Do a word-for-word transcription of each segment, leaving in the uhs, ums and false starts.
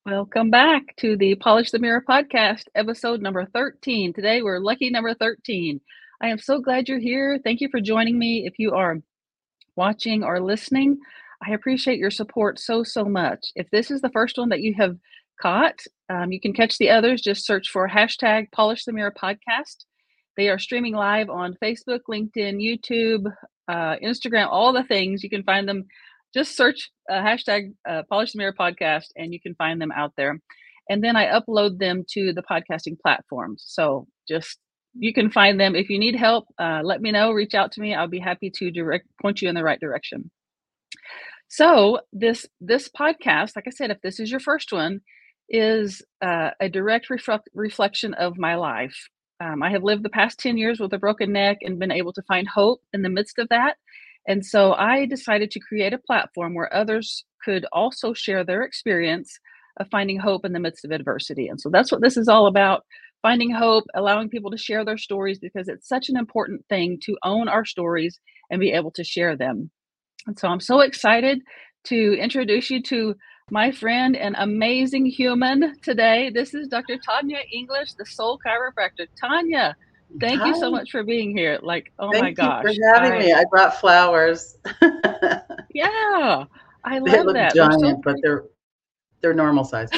Welcome back to the Polish the Mirror podcast, episode number thirteen. Today we're lucky number thirteen. I am so glad you're here. Thank you for joining me. If you are watching or listening, I appreciate your support so, so much. If this is the first one that you have caught, um, you can catch the others. Just search for hashtag Polish the Mirror podcast. They are streaming live on Facebook, LinkedIn, YouTube, uh, Instagram, all the things. You can find them. Just search uh, hashtag uh, Polish the Mirror podcast and you can find them out there. And then I upload them to the podcasting platforms. So just you can find them. If you need help, uh, let me know, reach out to me. I'll be happy to direct point you in the right direction. So this this podcast, like I said, if this is your first one, is uh, a direct reflect, reflection of my life. Um, I have lived the past ten years with a broken neck and been able to find hope in the midst of that. And so I decided to create a platform where others could also share their experience of finding hope in the midst of adversity. And so that's what this is all about, finding hope, allowing people to share their stories, because it's such an important thing to own our stories and be able to share them. And so I'm so excited to introduce you to my friend and amazing human today. This is Doctor Tanya English, the Soul Chiropractor. Tanya, thank Hi. you so much for being here. Like, oh Thank my you gosh. for having I, me. I brought flowers. yeah, I They love look that. They're so giant, but pretty. they're they're normal size.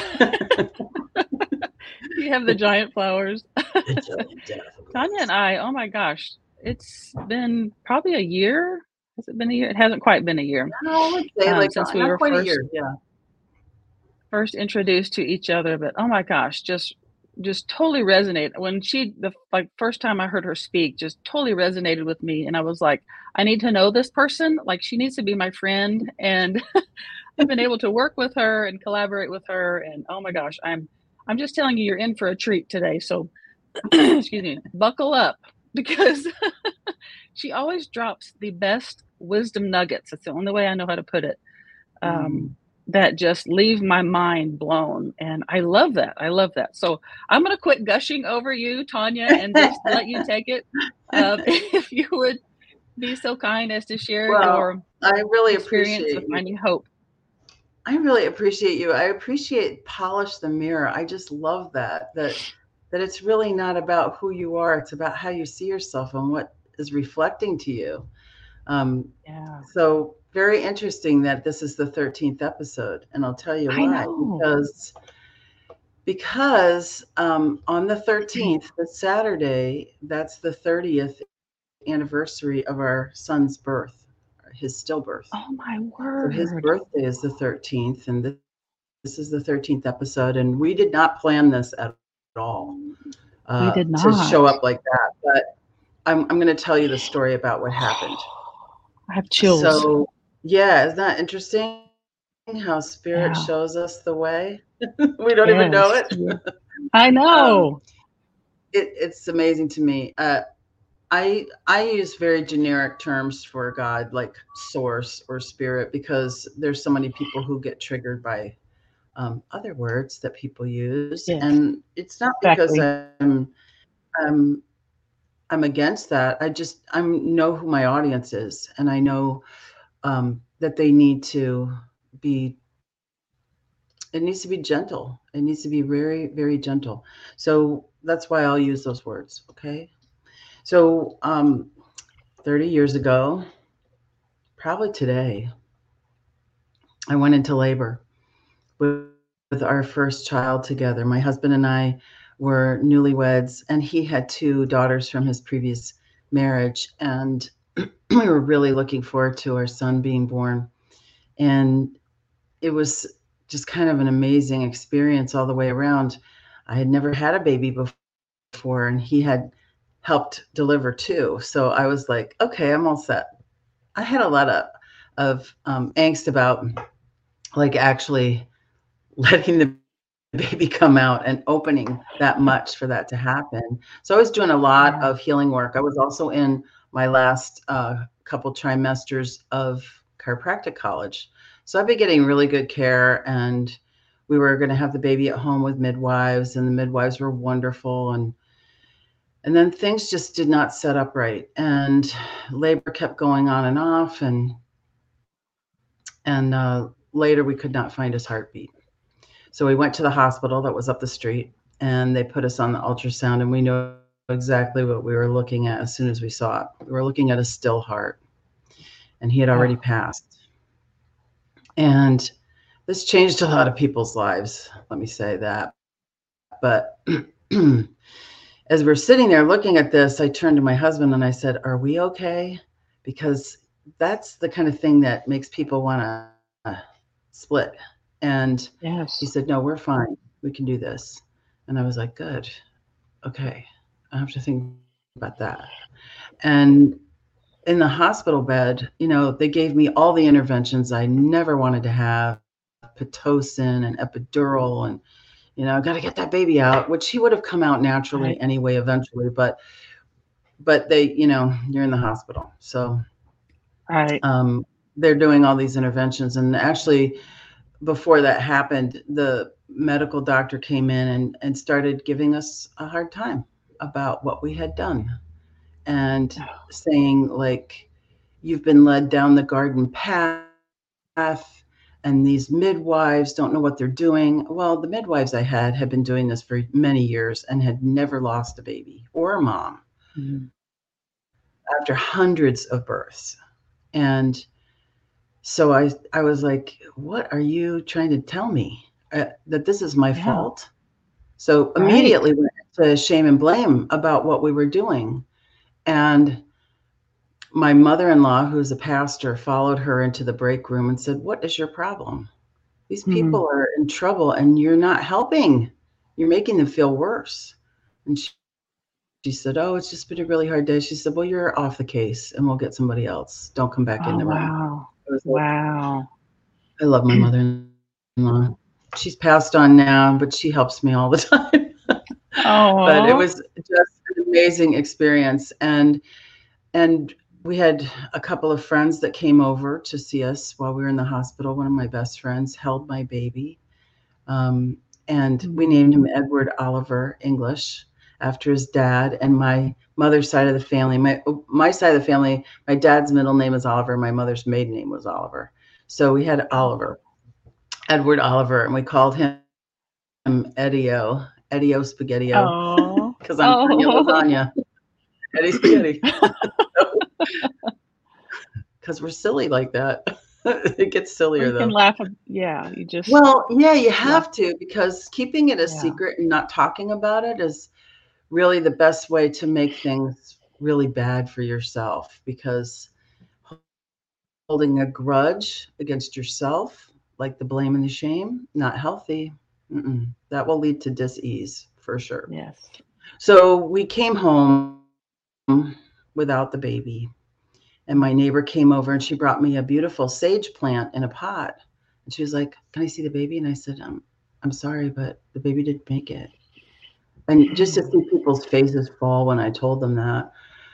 You have the giant flowers. The giant Tanya and daffodils. I, oh my gosh, it's been probably a year. Has it been a year? It hasn't quite been a year No, I would say um, like since uh, we not were quite a first year. Yeah. first introduced to each other. But oh my gosh, just just totally resonated when she the like first time I heard her speak. Just totally resonated with me, and I was like, I need to know this person. Like she needs to be my friend, and I've been able to work with her and collaborate with her. And oh my gosh, I'm I'm just telling you, you're in for a treat today. So excuse me, buckle up because she always drops the best wisdom nuggets. That's the only way I know how to put it. Um, Mm. that just leave my mind blown. And I love that. I love that. So I'm going to quit gushing over you, Tanya, and just let you take it. Uh, if you would be so kind as to share Well, your I really experience of appreciate you. finding hope. I really appreciate you. I appreciate polish the mirror. I just love that. That that it's really not about who you are. It's about how you see yourself and what is reflecting to you. Um, Yeah, so very interesting that this is the thirteenth episode, and I'll tell you I why. know. Because because um, on the thirteenth, the Saturday, that's the thirtieth anniversary of our son's birth, his stillbirth. Oh, my So his word. birthday is the thirteenth, and this, this is the thirteenth episode, and we did not plan this at all We uh, did to show not. up like that. But I'm, I'm going to tell you the story about what happened. I have chills. So, yeah, isn't that interesting how spirit Yeah. shows us the way? We don't even know Yes. it. Yeah. I Um, know. it it's amazing to me. Uh, I I use very generic terms for God, like source or spirit, because there's so many people who get triggered by um, other words that people use, Yes, and it's not because exactly. I'm I'm I'm against that. I just I know who my audience is, and I know um, that they need to be it needs to be gentle. It needs to be very, very gentle. So that's why I'll use those words. Okay. So um, thirty years ago, probably today, I went into labor with, with our first child together. My husband and I were newlyweds, and he had two daughters from his previous marriage. And we were really looking forward to our son being born. And it was just kind of an amazing experience all the way around. I had never had a baby before, and he had helped deliver two. So I was like, okay, I'm all set. I had a lot of of um, angst about like actually letting the baby come out and opening that much for that to happen. So I was doing a lot Yeah. of healing work. I was also in my last uh, couple trimesters of chiropractic college. So I've been getting really good care, and we were going to have the baby at home with midwives, and the midwives were wonderful. And and then things just did not set up right, and labor kept going on and off, and and uh, later we could not find his heartbeat. So we went to the hospital that was up the street, and they put us on the ultrasound, and we knew exactly what we were looking at as soon as we saw it. We were looking at a still heart, and he had already Oh, passed. And this changed a lot of people's lives, let me say that. But as we're sitting there looking at this, I turned to my husband and I said, "Are we okay?" Because that's the kind of thing that makes people want to split. And he yes. said, "No, we're fine. We can do this." And I was like, "Good. Okay. I have to think about that." And in the hospital bed, you know, they gave me all the interventions I never wanted to have, Pitocin and epidural, and, you know, got to get that baby out, which he would have come out naturally Right. anyway, eventually. But, but they, you know, you're in the hospital. So Right. um, they're doing all these interventions. And actually, before that happened, the medical doctor came in and, and started giving us a hard time about what we had done, and Oh, saying, like, "You've been led down the garden path, and these midwives don't know what they're doing." Well, the midwives I had had been doing this for many years and had never lost a baby or a mom mhm. after hundreds of births. And so I, I was like, "What are you trying to tell me? Uh, that this is my Yeah. fault?" So Right. immediately went to shame and blame about what we were doing. And my mother-in-law, who's a pastor, followed her into the break room and said, "What is your problem? These Mhm. people are in trouble and you're not helping. You're making them feel worse." And she, she said, "Oh, it's just been a really hard day." She said, "Well, you're off the case and we'll get somebody else. Don't come back in Oh, the room." wow. I was like, Wow. I love my mother-in-law. She's passed on now, but she helps me all the time. But it Oh. was just an amazing experience. And And we had a couple of friends that came over to see us while we were in the hospital. One of my best friends held my baby, um, and we named him Mhm. Edward Oliver English after his dad. And my mother's side of the family, my my side of the family, my dad's middle name is Oliver. My mother's maiden name was Oliver. So we had Oh. Oliver, Edward Oliver, and we called him Eddie-O, Eddie-O Spaghetti-O, Oh. because I'm Tanya Oh. Lasagna, Eddie Spaghetti. Because we're silly like that. It gets We sillier can though. laugh ab yeah, you just Well, yeah, you laugh. have to, because keeping it a Yeah. secret and not talking about it is really the best way to make things really bad for yourself, because holding a grudge against yourself, like the blame and the shame, not healthy. Mm-mm. That will lead to dis-ease for sure. Yes. So we came home without the baby. And my neighbor came over and she brought me a beautiful sage plant in a pot. And she was like, "Can I see the baby?" And I said, "I'm, I'm sorry, but the baby didn't make it." And just to see Mm. people's faces fall when I told them that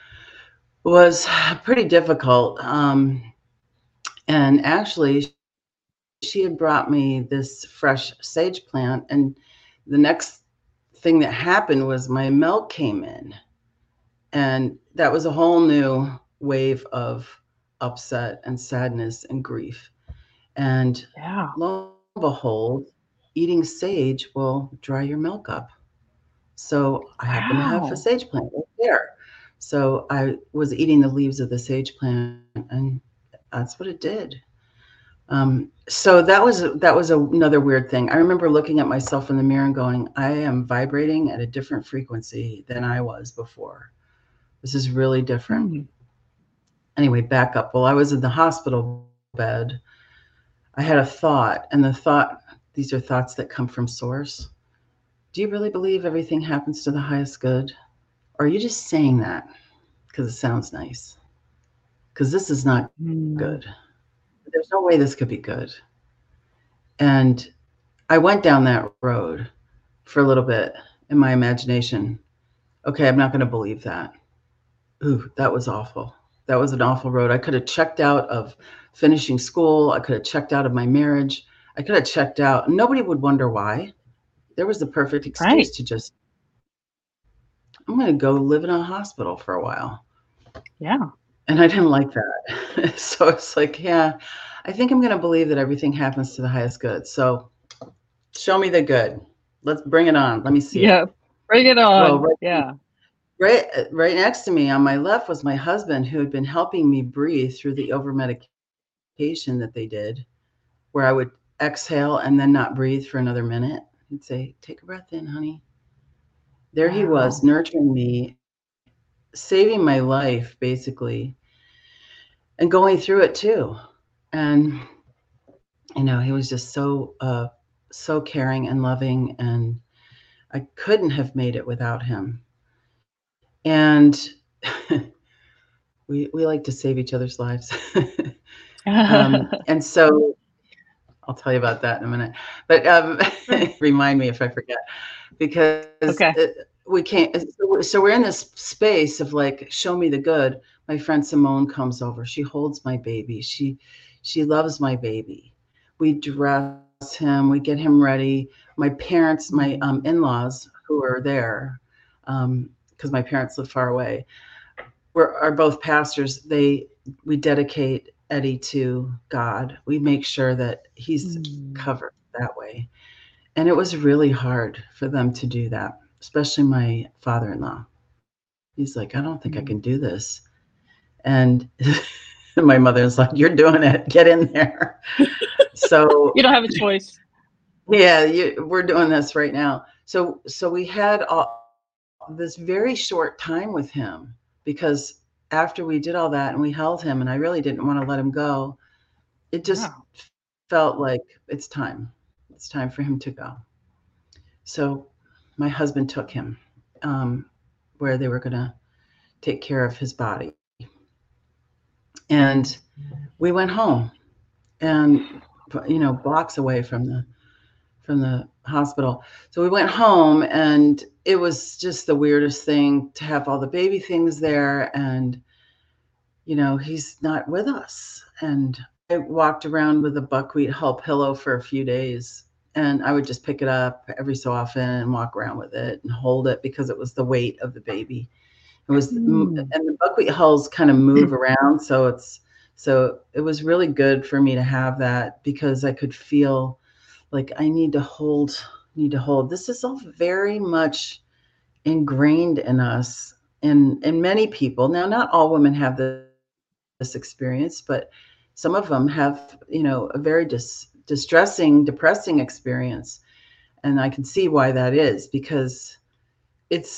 was pretty difficult. Um, and actually, she had brought me this fresh sage plant. And the next thing that happened was my milk came in. And that was a whole new wave of upset and sadness and grief. And Yeah. lo and behold, eating sage will dry your milk up. So I happen to have a Wow. sage plant right there. So I was eating the leaves of the sage plant, and that's what it did. Um, so that was that was another weird thing. I remember looking at myself in the mirror and going, "I am vibrating at a different frequency than I was before. This is really different." Mm. Anyway, back up. While I was in the hospital bed, I had a thought, and the thought, these are thoughts that come from source. Do you really believe everything happens to the highest good? Or are you just saying that because it sounds nice? Because this is not Mm. good. There's no way this could be good. And I went down that road for a little bit in my imagination. Okay, I'm not going to believe that. Ooh, that was awful. That was an awful road. I could have checked out of finishing school. I could have checked out of my marriage. I could have checked out. Nobody would wonder why. There was the perfect excuse Right. to just, "I'm going to go live in a hospital for a while." Yeah. And I didn't like that. So it's like, yeah, I think I'm going to believe that everything happens to the highest good. So Show me the good. Let's bring it on. Let me see it. Yeah. Bring it Well, on. right, Yeah. right, right next to me on my left was my husband, who had been helping me breathe through the over medication that they did, where I would exhale and then not breathe for another minute. He'd say, "Take a breath in, honey." There he was, Wow. nurturing me, saving my life, basically, and going through it too. And you know, he was just so uh, so caring and loving, and I couldn't have made it without him. And we we like to save each other's lives. um, and so I'll tell you about that in a minute. But um, Sure. remind me if I forget, because Okay. it, we can't. So, so we're in this space of like, show me the good. My friend Simone comes over. She holds my baby. She she loves my baby. We dress him. We get him ready. My parents, my Mm. um, in-laws who are there, um, because my parents live far away, we're are both pastors. They we dedicate Eddie to God. We make sure that he's Mm. covered that way. And it was really hard for them to do that, especially my father-in-law. He's like, "I don't think I Mm. can do this." And my mother's like, "You're doing it. Get in there." So You don't have a choice. yeah, you, we're doing this right now. So so we had all, this very short time with him, because after we did all that and we held him and I really didn't want to let him go, it just Wow. felt like it's time. It's time for him to go. So my husband took him, um, where they were going to take care of his body. And we went home, and you know, blocks away from the from the hospital. So we went home, and it was just the weirdest thing to have all the baby things there, and you know, he's not with us. And I walked around with a buckwheat hull pillow for a few days, and I would just pick it up every so often and walk around with it and hold it because it was the weight of the baby. It was, and Mm. the buckwheat hulls kind of move around, so it's so it was really good for me to have that because I could feel like I need to hold, need to hold. This is all very much ingrained in us, and and many people. Now, not all women have this experience, but some of them have, you know, a very dis- distressing, depressing experience, and I can see why that is because it's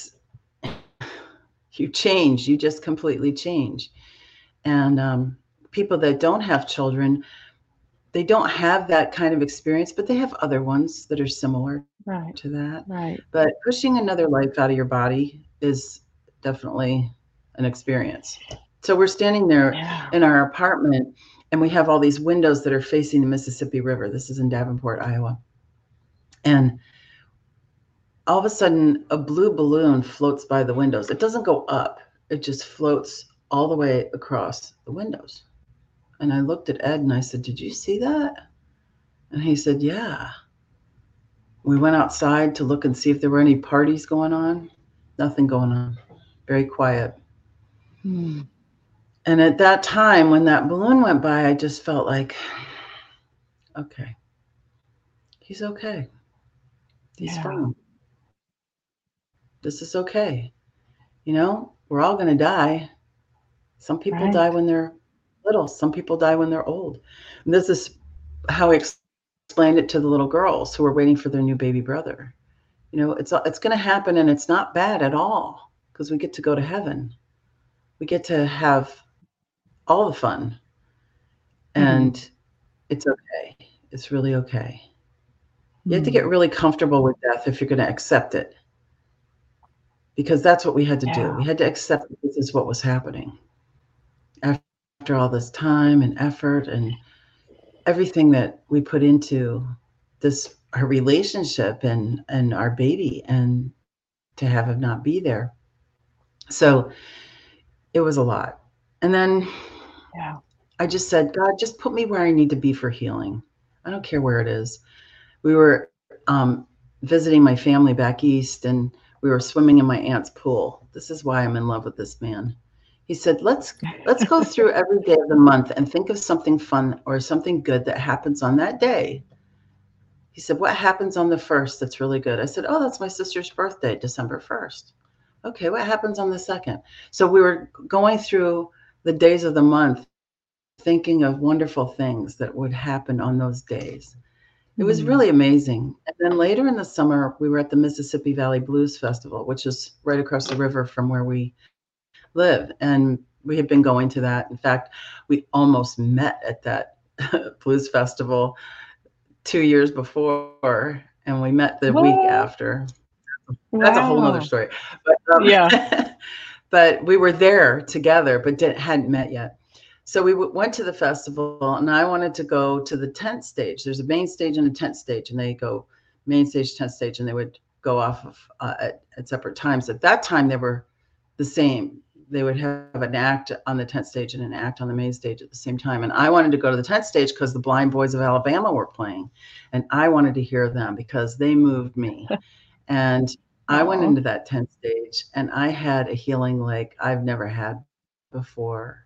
you change, you just completely change. And um, people that don't have children, they don't have that kind of experience, but they have other ones that are similar to that. Right. But Right. pushing another life out of your body is definitely an experience. So we're standing there Yeah. in our apartment, and we have all these windows that are facing the Mississippi River. This is in Davenport, Iowa. And all of a sudden, a blue balloon floats by the windows. It doesn't go up, it just floats all the way across the windows. And I looked at Ed and I said, "Did you see that?" And he said, "Yeah." We went outside to look and see if there were any parties going on. Nothing going on. Very quiet. Mm. And at that time, when that balloon went by, I just felt like, okay, he's okay. He's Yeah. fine. This is okay. You know, we're all going to die. Some people die Right. when they're little, some people die when they're old. And this is how he explained it to the little girls who were waiting for their new baby brother. You know, it's it's going to happen, and it's not bad at all because we get to go to heaven. We get to have all the fun, Hmm. and it's okay. It's really okay. You have to get Mm. really comfortable with death if you're going to accept it, because that's what we had to do. Yeah. We had to accept that this is what was happening after all this time and effort and everything that we put into this our relationship and and our baby, and to have him not be there. So it was a lot. And then Yeah. I just said, God, just put me where I need to be for healing. I don't care where it is. We were um, visiting my family back east, and we were swimming in my aunt's pool. This is why I'm in love with this man. He said, let's let's go through every day of the month and think of something fun or something good that happens on that day. He said, "What happens on the first that's really good?" I said, "Oh, that's my sister's birthday, December first." "Okay, what happens on the second?" So we were going through the days of the month, thinking of wonderful things that would happen on those days. It was Mm. really amazing. And then later in the summer, we were at the Mississippi Valley Blues Festival, which is right across the river from where we live. And we had been going to that. In fact, we almost met at that blues festival two years before, and we met the week What? after. That's a whole nother Wow. story. But Yeah. um, but we were there together, but didn't, hadn't met yet. So we w- went to the festival, and I wanted to go to the tent stage. There's a main stage and a tent stage, and they go main stage, tent stage, and they would go off of uh, at, at separate times. At that time, they were the same. They would have an act on the tent stage and an act on the main stage at the same time. And I wanted to go to the tent stage because the Blind Boys of Alabama were playing, and I wanted to hear them because they moved me. And I went Oh, into that tent stage, and I had a healing like I've never had before.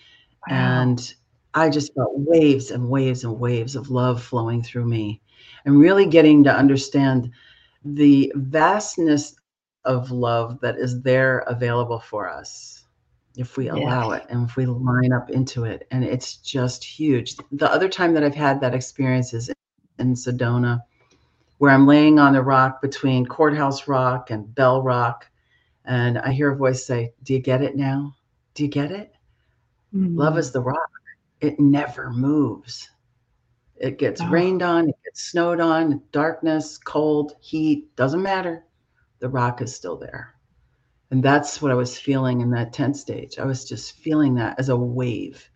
wow. And I just felt waves and waves and waves of love flowing through me, and really getting to understand the vastness of love that is there available for us if we Yes. allow it and if we line up into it. And it's just huge. The other time that I've had that experience is in Sedona, where I'm laying on the rock between Courthouse Rock and Bell Rock. And I hear a voice say, "Do you get it now? Do you get it? Love is Mm. the rock. It never moves. It gets Oh, rained on, it gets snowed on, darkness, cold, heat, doesn't matter. The rock is still there." And that's what I was feeling in that tent stage. I was just feeling that as a wave.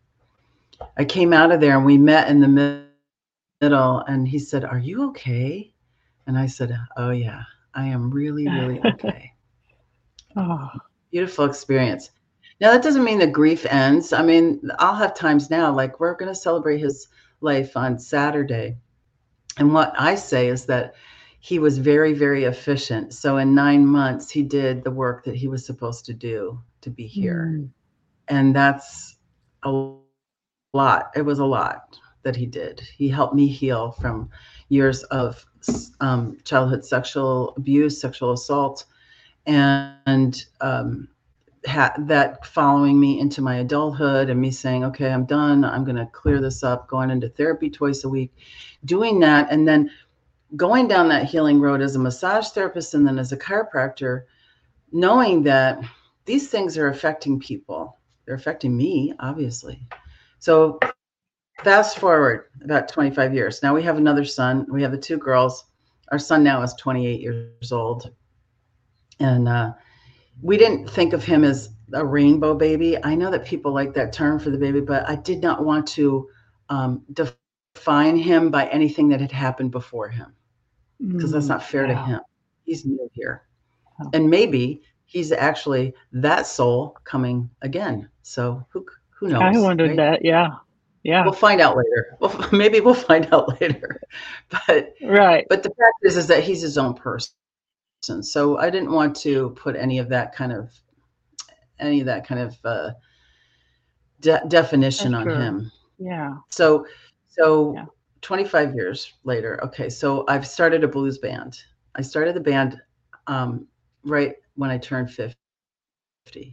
I came out of there, and we met in the middle, and he said, "Are you okay?" And I said, "Oh, yeah, I am really, really okay." oh, Beautiful experience. Now, that doesn't mean the grief ends. I mean, I'll have times now, like we're going to celebrate his life on Saturday. And what I say is that he was very, very efficient. So in nine months, he did the work that he was supposed to do to be here. mm, And that's a lot. It was a lot that he did. He helped me heal from years of um, childhood sexual abuse, sexual assault, and um, ha- that following me into my adulthood, and me saying, "Okay, I'm done. I'm going to clear this up," going into therapy twice a week, doing that. And then going down that healing road as a massage therapist and then as a chiropractor, knowing that these things are affecting people. They're affecting me, obviously. So fast forward about twenty-five years. Now we have another son. We have the two girls. Our son now is twenty-eight years old. And uh, we didn't think of him as a rainbow baby. I know that people like that term for the baby, but I did not want to um, define him by anything that had happened before him, because that's mm, not fair to yeah. him. He's new here. Oh, And maybe he's actually that soul coming again. So who who I knows, wondered right? that. Yeah. Yeah. We'll find out later. Well, maybe we'll find out later. But Right. but the fact is is that he's his own person. So I didn't want to put any of that kind of any of that kind of uh, de- For definition on sure. him. Yeah. So so Yeah. twenty-five years later, okay, so I've started a blues band. I started the band um, right when I turned fifty.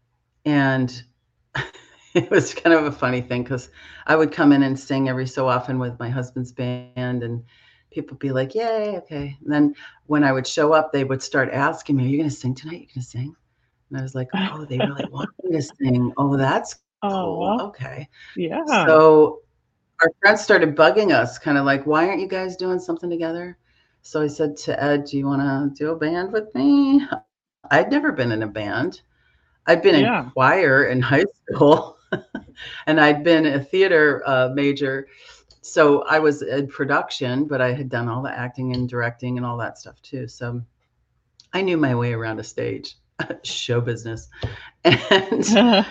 And it was kind of a funny thing because I would come in and sing every so often with my husband's band, and people would be like, "Yay, okay." And then when I would show up, they would start asking me, "Are you going to sing tonight? You going to sing?" And I was like, "Oh, they really want me to sing. Oh, that's cool. Oh, Okay." yeah. So our friends started bugging us, kind of like, "Why aren't you guys doing something together?" So I said to Ed, "Do you want to do a band with me?" I'd never been in a band. I'd been in Yeah. choir in high school, and I'd been a theater uh, major. So I was in production, but I had done all the acting and directing and all that stuff too. So I knew my way around a stage, show business. And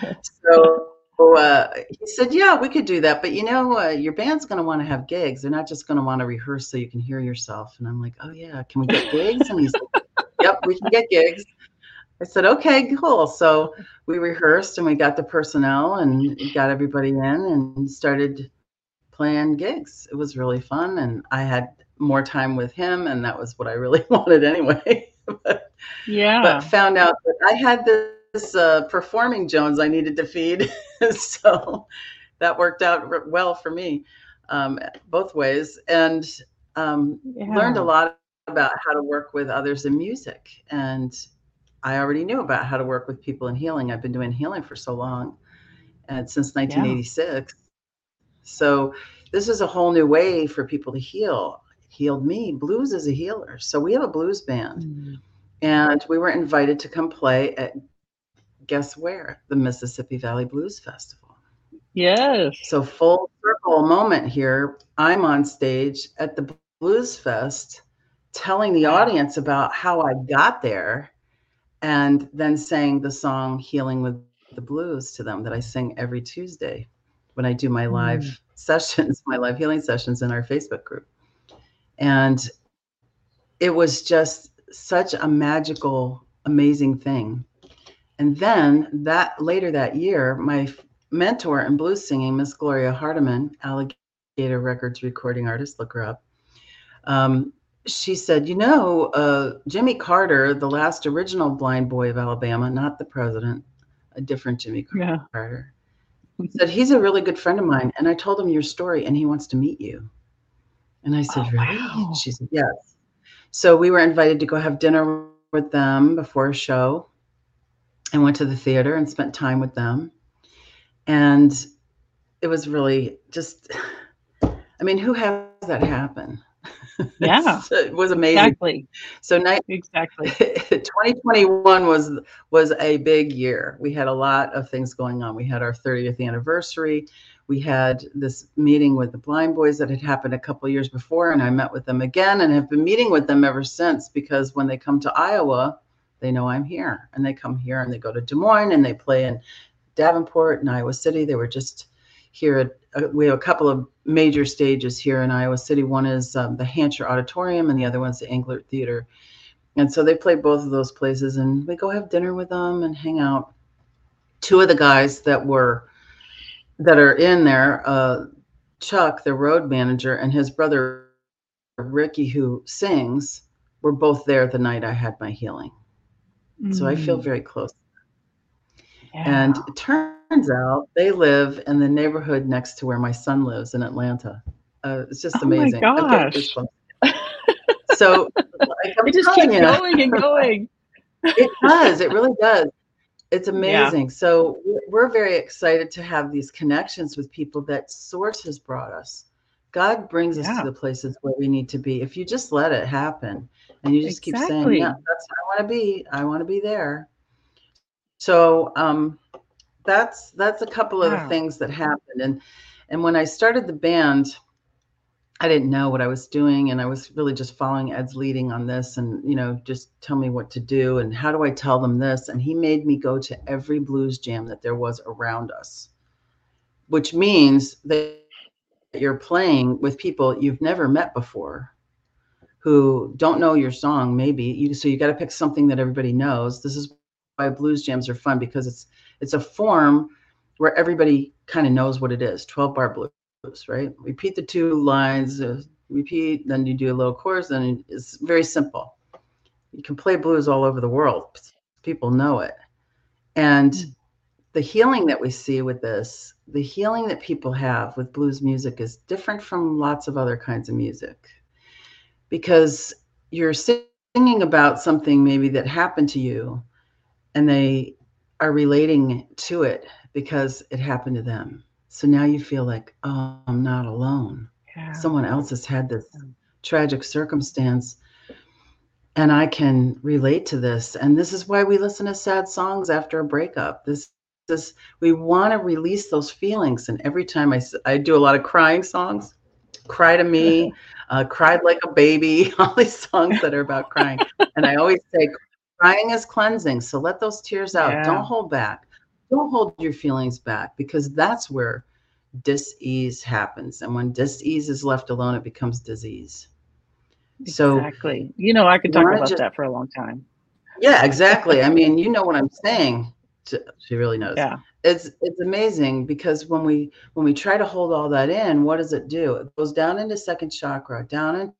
so uh, he said, "Yeah, we could do that. But you know, uh, your band's going to want to have gigs. They're not just going to want to rehearse so you can hear yourself." And I'm like, "Oh, yeah, can we get gigs?" And he's like, "Yep, we can get gigs." I said, "Okay, cool." So we rehearsed and we got the personnel and got everybody in and started playing gigs. It was really fun. And I had more time with him, and that was what I really wanted anyway. but, Yeah. but found out that I had this uh, performing Jones I needed to feed. So that worked out r- well for me, um, both ways, and um, learned a Yeah. lot about how to work with others in music. And I already knew about how to work with people in healing. I've been doing healing for so long, and since Yeah. nineteen eighty-six. So this is a whole new way for people to heal. It healed me. Blues is a healer. So we have a blues band, Mm. and we were invited to come play at, guess where? The Mississippi Valley Blues Festival. Yes. So full circle moment here. I'm on stage at the Blues Fest telling the Wow. audience about how I got there, and then sang the song Healing with the Blues to them that I sing every Tuesday when I do my live Mm. sessions, my live healing sessions in our Facebook group. And it was just such a magical, amazing thing. And then that later that year, my f- mentor in blues singing, Miss Gloria Hardiman, Alligator Records recording artist, look her up. Um, she said, you know, uh, Jimmy Carter, the last original blind boy of Alabama, not the president, a different Jimmy Yeah. Carter, said, he's a really good friend of mine. And I told him your story and he wants to meet you. And I said, Oh, really? wow. She said, yes. So we were invited to go have dinner with them before a show, and went to the theater and spent time with them. And it was really just, I mean, who has that happen? Yeah. It was amazing. Exactly. So night, Exactly. twenty twenty-one was was a big year. We had a lot of things going on. We had our thirtieth anniversary. We had this meeting with the Blind Boys that had happened a couple of years before, and I met with them again and have been meeting with them ever since, because when they come to Iowa, they know I'm here, and they come here and they go to Des Moines and they play in Davenport and Iowa City. They were just here at, uh, we have a couple of major stages here in Iowa City. One is um, the Hansher Auditorium, and the other one's the Englert Theater. And so they play both of those places, and we go have dinner with them and hang out. Two of the guys that were that are in there, uh, Chuck, the road manager, and his brother Ricky, who sings, were both there the night I had my healing. So I feel Mm. very close. Yeah. And it turns out they live in the neighborhood next to where my son lives in Atlanta. Uh, it's just Oh my amazing. I'm getting gosh. goosebumps. So, like I'm It just telling keeps you, going and going. it does. It really does. It's Yeah. amazing. So we're- we're very excited to have these connections with people that Source has brought us. God brings us to Yeah. the places where we need to be. If you just let it happen and you just keep saying, yeah, Exactly. that's where I want to be. I want to be there. So um, that's that's a couple of the Wow. things that happened. And and when I started the band, I didn't know what I was doing, and I was really just following Ed's leading on this, and you know, just tell me what to do and how do I tell them this. And he made me go to every blues jam that there was around us, which means that you're playing with people you've never met before, who don't know your song maybe. You, so you got to pick something that everybody knows. This is why blues jams are fun, because it's it's a form where everybody kind of knows what it is. twelve bar blues, right? Repeat the two lines, uh, repeat, then you do a little chorus, then it's very simple. You can play blues all over the world. People know it. And Mm. the healing that we see with this, the healing that people have with blues music is different from lots of other kinds of music, because you're singing about something maybe that happened to you, and they are relating to it because it happened to them. So now you feel like, oh, I'm not alone. Yeah. Someone else has had this tragic circumstance, and I can relate to this. And this is why we listen to sad songs after a breakup. This is, we want to release those feelings. And every time I, I do a lot of crying songs, Cry to Me, uh, Cried Like a Baby, all these songs that are about crying. And I always say, crying is cleansing. So let those tears out. Yeah. Don't hold back. Don't hold your feelings back, because that's where dis-ease happens. And when dis-ease is left alone, it becomes disease. So Exactly. You know, I could you talk want to about just, that for a long time. yeah, exactly. I mean, you know what I'm saying. She she really knows. Yeah. It's it's amazing, because when we when we try to hold all that in, what does it do? It goes down into second chakra, down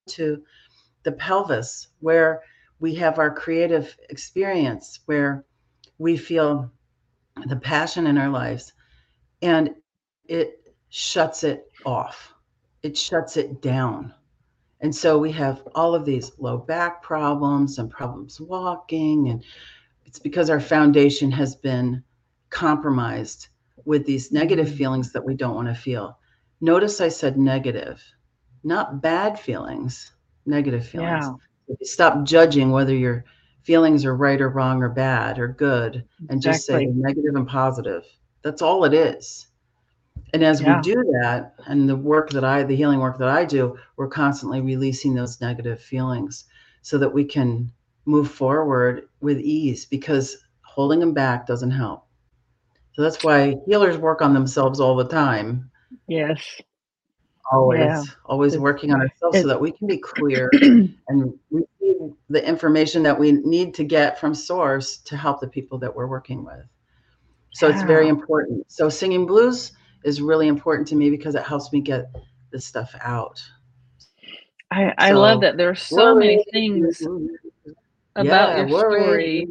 to the pelvis, where we have our creative experience, where we feel the passion in our lives, and it shuts it off. It shuts it down. And so we have all of these low back problems and problems walking, and it's because our foundation has been compromised with these negative Mhm. feelings that we don't want to feel. Notice I said negative, not bad feelings, negative feelings. Yeah, If you stop judging whether your feelings are right or wrong or bad or good and just say exactly. they're negative and positive, that's all it is. And as we Yeah. do that, and the work that I, the healing work that I do, we're constantly releasing those negative feelings so that we can move forward with ease, because holding them back doesn't help. So that's why healers work on themselves all the time, Yes. Yeah. always, always It's working on ourselves so it that we can be clear and receive the information that we need to get from source to help the people that we're working with. So it's very Yeah. important. So singing blues is really important to me because it helps me get this stuff out. I I love So that there's so worry, many things about yeah, your worry. story.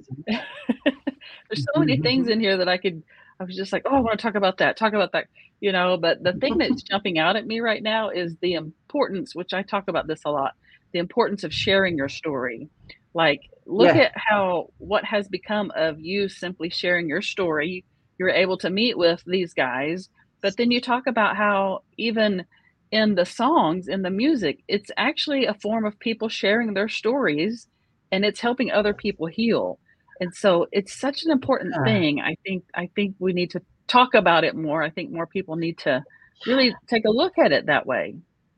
There's so many things in here that I could I was just like, "Oh, I wanna talk about that, talk about that," you know, but the thing that's jumping out at me right now is the importance, which I talk about this a lot, the importance of sharing your story. Like, look Yeah, at how what has become of you simply sharing your story. You're able to meet with these guys, but then you talk about how even in the songs, in the music, it's actually a form of people sharing their stories, and it's helping other people heal. And so it's such an important yeah. thing. I think I think we need to talk about it more. I think more people need to really take a look at it that way.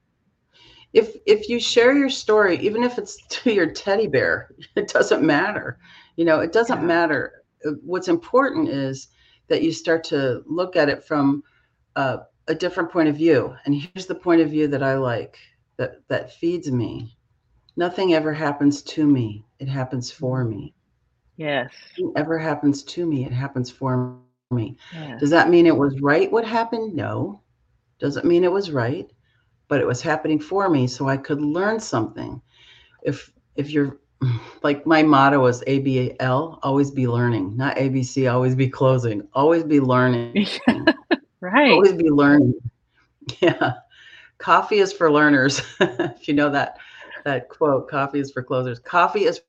If if you share your story, even if it's to your teddy bear, it doesn't matter. You know, it doesn't Yeah. matter. Uh, What's important is that you start to look at it from a, a different point of view. And here's the point of view that I like, that that feeds me. Nothing ever happens to me. It happens for Mm. me. Yes. Nothing ever happens to me. It happens for me. Yes. Does that mean it was right what happened? No. Doesn't mean it was right, but it was happening for me so I could learn something. If if you're like, my motto is A B L, always be learning, not A B C, always be closing. Always be learning. Right. Always be learning. Yeah. Coffee is for learners. If you know that that quote, coffee is for closers. Coffee is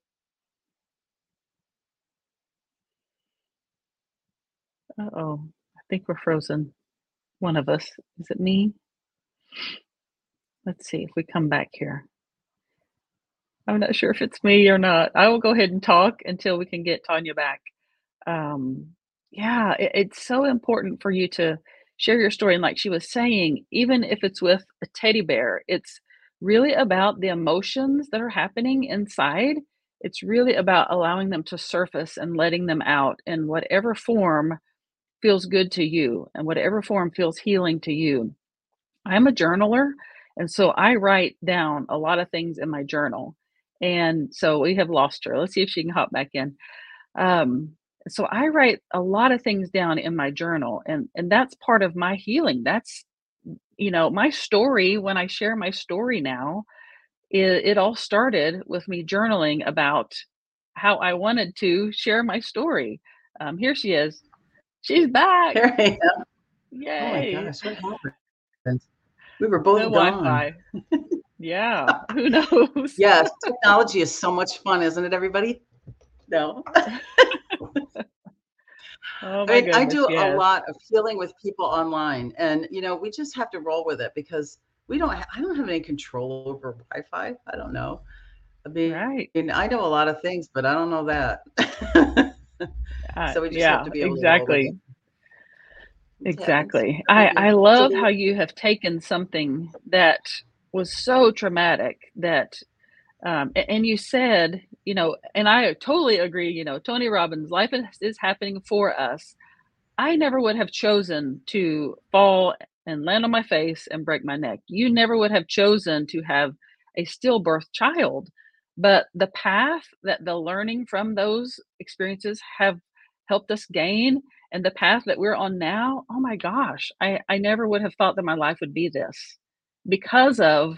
Uh-oh. I think we're frozen. One of us. Is it me? Let's see if we come back here. I'm not sure if it's me or not. I will go ahead and talk until we can get Tanya back. Um, yeah, it, it's so important for you to share your story. And like she was saying, even if it's with a teddy bear, it's really about the emotions that are happening inside. It's really about allowing them to surface and letting them out in whatever form feels good to you and whatever form feels healing to you. I'm a journaler, and so I write down a lot of things in my journal. And so we have lost her. Let's see if she can hop back in. Um, so I write a lot of things down in my journal, and and that's part of my healing. That's you know my story. When I share my story now, it, it all started with me journaling about how I wanted to share my story. Um, here she is. She's back. Here I am. Oh my Yay! gosh, what happened? We were The both gone. Wi-Fi. Yeah. Who knows? Yes, technology is so much fun, isn't it, everybody? No. Oh I my mean, I goodness. do a Yes. lot of healing with people online, and, you know, we just have to roll with it because we don't ha I don't have any control over Wi-Fi. I don't know. I Right. mean, I know a lot of things, but I don't know that. Uh, So we just have yeah. to be able to roll with it. Exactly. It happens. Exactly. How I about you? I So love do how you have taken something that was so traumatic that um a- and you said, you know, and I totally agree, you know, Tony Robbins, life is, is happening for us. I never would have chosen to fall and land on my face and break my neck. You never would have chosen to have a stillbirth child. But the path that the learning from those experiences have helped us gain and the path that we're on now, oh my gosh, I, I never would have thought that my life would be this because of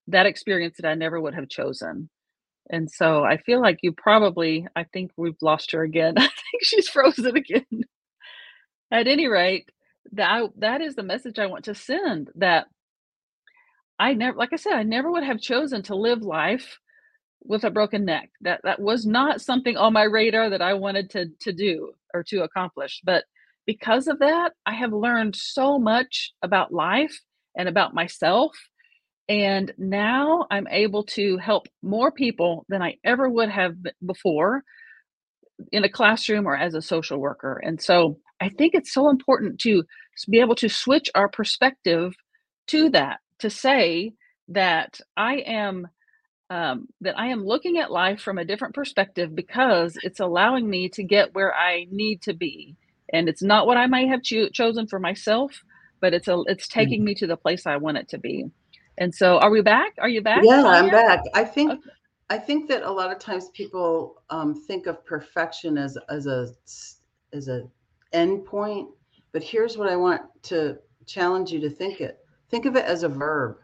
that experience that I never would have chosen. And so I feel like you probably I think we've lost her again. I think she's frozen again. At any rate, that that is the message I want to send, that I never like I said, I never would have chosen to live life with a broken neck. That that was not something on my radar that I wanted to to do or to accomplish. But because of that, I have learned so much about life and about myself. And now I'm able to help more people than I ever would have b- before in a classroom or as a social worker. And so I think it's so important to s- be able to switch our perspective to that, to say that I am um, that I am looking at life from a different perspective because it's allowing me to get where I need to be. And it's not what I might have cho- chosen for myself, but it's a it's taking me to the place I want it to be. And so, are we back? Are you back, Yeah, I'm Tanya? back. I think Okay. I think that a lot of times people um, think of perfection as as a s- as a end point, but here's what I want to challenge you to think it. Think of it as a verb.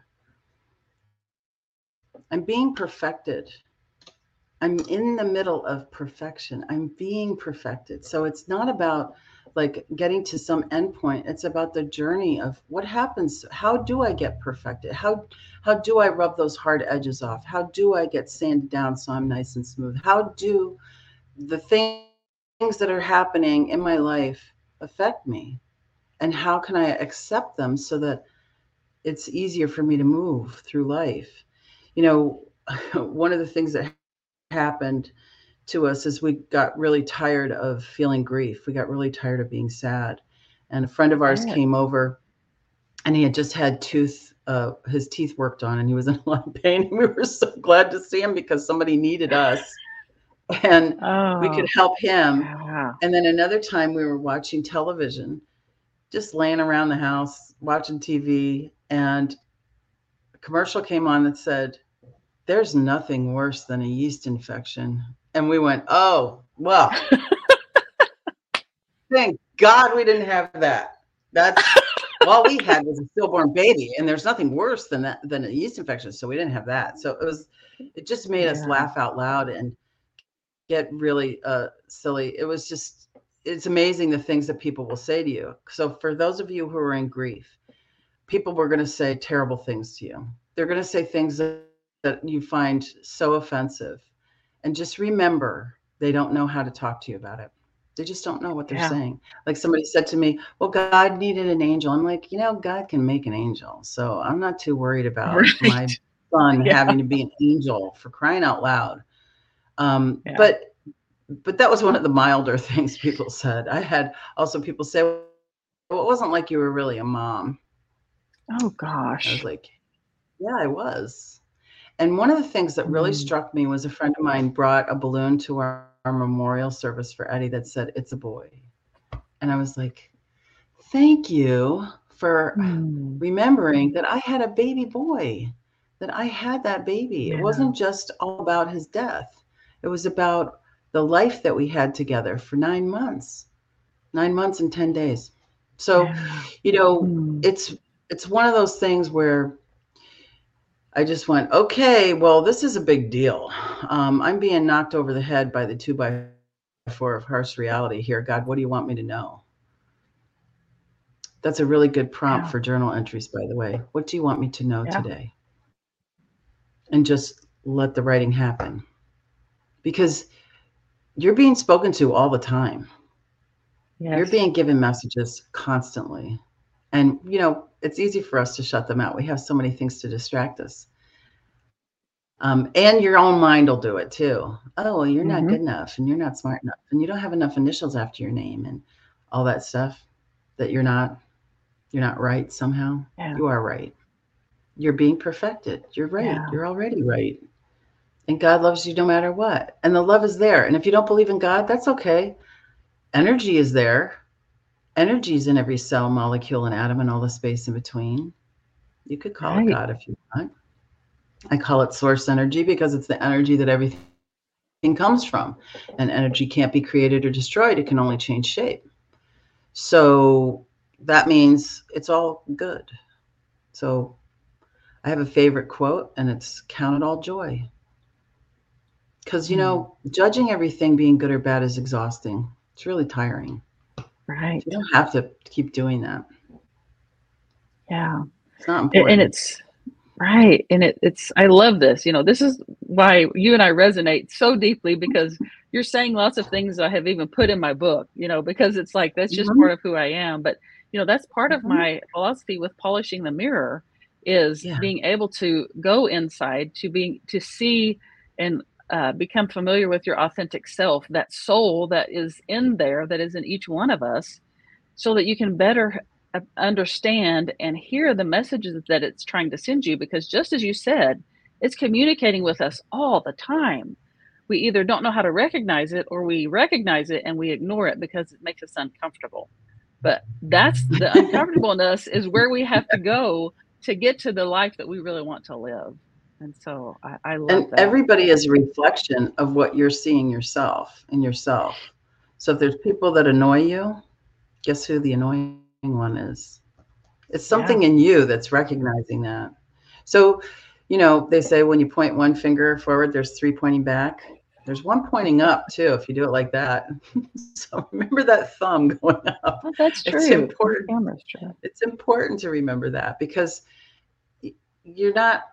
I'm being perfected. I'm in the middle of perfection. I'm being perfected. So it's not about like getting to some endpoint. It's about the journey of what happens. How do I get perfected? How how do I rub those hard edges off? How do I get sanded down so I'm nice and smooth? How do the things that are happening in my life affect me? And how can I accept them so that it's easier for me to move through life? You know, one of the things that happened to us is we got really tired of feeling grief. We got really tired of being sad. And a friend of ours Yes. came over and he had just had tooth uh, his teeth worked on and he was in a lot of pain. We were so glad to see him because somebody needed us and we could Oh, help him. yeah. And then another time we were watching television, just laying around the house watching T V, and a commercial came on that said, "There's nothing worse than a yeast infection." And we went, "Oh, well, thank God we didn't have that. That's all we had was a stillborn baby, and there's nothing worse than that than a yeast infection, so we didn't have that." So it was it just made us Yeah. laugh out loud and get really, uh, silly. It was just it's amazing the things that people will say to you. So for those of you who are in grief, people were gonna say terrible things to you. They're gonna say things that that you find so offensive, and just remember, they don't know how to talk to you about it. They just don't know what they're Yeah. saying. Like somebody said to me, "Well, God needed an angel." I'm like, "You know, God can make an angel, so I'm not too worried about my Right. son Yeah. having to be an angel for crying out loud." Um, Yeah. but but that was one of the milder things people said. I had also people say, "Well, it wasn't like you were really a mom." Oh I was gosh. like, "Yeah, I was." And one of the things that really Mm. struck me was a friend of mine brought a balloon to our, our memorial service for Eddie that said, "It's a boy." And I was like, "Thank you for Mm. remembering that I had a baby boy, that I had that baby." It Yeah. wasn't just all about his death, it was about the life that we had together for nine months, nine months and ten days. So, Yeah. you know, Mm. it's it's one of those things where I just went, okay, well, this is a big deal. Um, I'm being knocked over the head by the two by four of harsh reality here. God, what do you want me to know? That's a really good prompt Yeah. for journal entries, by the way. What do you want me to know Yeah. today? And just let the writing happen because you're being spoken to all the time. You're Yes. being given messages constantly. And, you know, it's easy for us to shut them out. We have so many things to distract us. Um, and your own mind will do it too. Oh, well, you're not Mhm. good enough and you're not smart enough and you don't have enough initials after your name and all that stuff that you're not you're not right somehow. Yeah. You are right. You're being perfected. You're right. Yeah. You're already right. And God loves you no matter what. And the love is there. And if you don't believe in God, that's okay. Energy is there. Energy is in every cell, molecule, and atom and all the space in between. You could call it Right. God if you want. I call it source energy because it's the energy that everything comes from. And energy can't be created or destroyed, it can only change shape. So that means it's all good. So I have a favorite quote, and it's "Count it all joy." Because, you Mm, know, judging everything being good or bad is exhausting. It's really tiring. right. You don't have to keep doing that. Yeah. It's not A- And important. it's right. And it, it's, I love this. You know, this is why you and I resonate so deeply because you're saying lots of things I have even put in my book, you know, because it's like that's just Mhm, part of who I am. But, you know, that's part of mhm. my philosophy with polishing the mirror is Yeah. being able to go inside to being to see and uh, become familiar with your authentic self, that soul that is in there, that is in each one of us, so that you can better uh, understand and hear the messages that it's trying to send you because just as you said, it's communicating with us all the time. We either don't know how to recognize it or we recognize it and we ignore it because it makes us uncomfortable. But that's the uncomfortableness is where we have to go to get to the life that we really want to live. And so I, I love And that. everybody is a reflection of what you're seeing yourself in yourself. So if there's people that annoy you, guess who the annoying one is? It's Yeah. something in you that's recognizing that. So, you know, they say when you point one finger forward, there's three pointing back. There's one pointing up too, if you do it like that. So remember that thumb going up. Well, that's It's true. On important. camera, true. It's important to remember that because you're not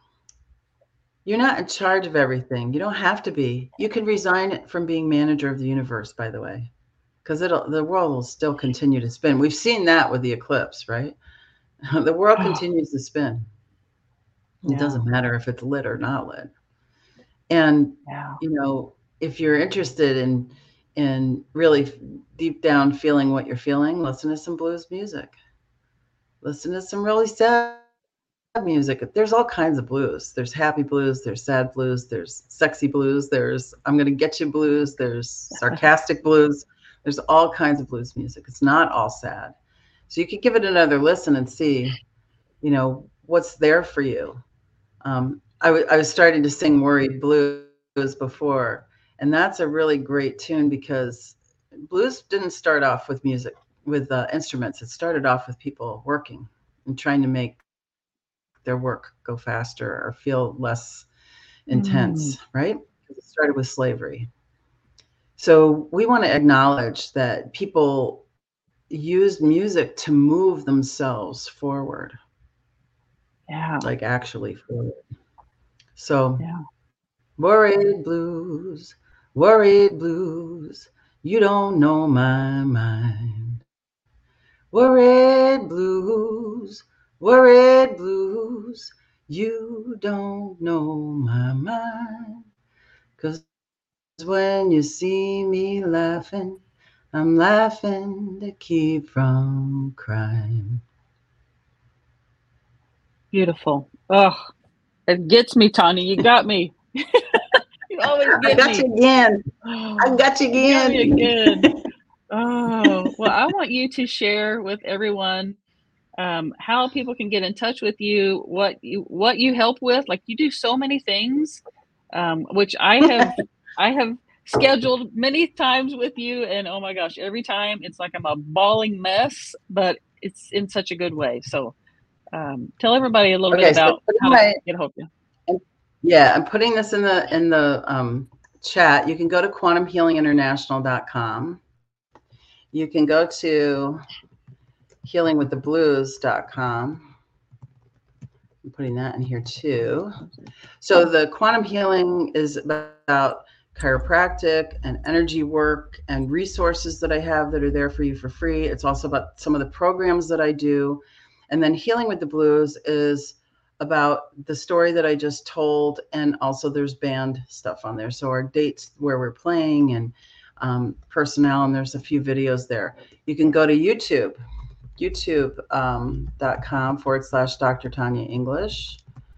you're not in charge of everything. You don't have to be. You can resign from being manager of the universe, by the way, because it'll the world will still continue to spin. We've seen that with the eclipse, right? The world Oh, continues to spin. It yeah. doesn't matter if it's lit or not lit. And Yeah. you know, if you're interested in in really deep down feeling what you're feeling, listen to some blues music. Listen to some really sad music. There's all kinds of blues. There's happy blues, there's sad blues, there's sexy blues, there's I'm gonna get you blues, there's sarcastic blues. There's all kinds of blues music. It's not all sad. So you could give it another listen and see, you know, what's there for you. Um, I, w- I was starting to sing Worried Blues before, and that's a really great tune because blues didn't start off with music, with uh, instruments. It started off with people working and trying to make their work go faster or feel less Mm, intense, right? Because it started with slavery. So we want to acknowledge that people used music to move themselves forward, yeah. like actually forward. So Yeah. worried blues, worried blues, you don't know my mind. Worried blues, worried blues, you don't know my mind. 'Cause when you see me laughing, I'm laughing to keep from crying. Beautiful. Oh, it gets me, Tanya. You got me. You always I get got you me. again. I Oh, got you you got me again. again. Oh, well, I want you to share with everyone um, how people can get in touch with you, what you what you help with. Like you do so many things, um, which I have I have scheduled many times with you, and oh my gosh, every time it's like I'm a bawling mess, but it's in such a good way. So um, tell everybody a little bit Okay, so about put in how to my get a hold of you. yeah, I'm putting this in the in the um, chat. You can go to quantum healing international dot com. You can go to healing with the blues dot com. I'm putting that in here too. So the quantum healing is about chiropractic and energy work and resources that I have that are there for you for free. It's also about some of the programs that I do. And then Healing with the Blues is about the story that I just told. And also there's band stuff on there. So our dates where we're playing and um, personnel, and there's a few videos there. You can go to YouTube, youtube.com forward slash Doctor Tanya English.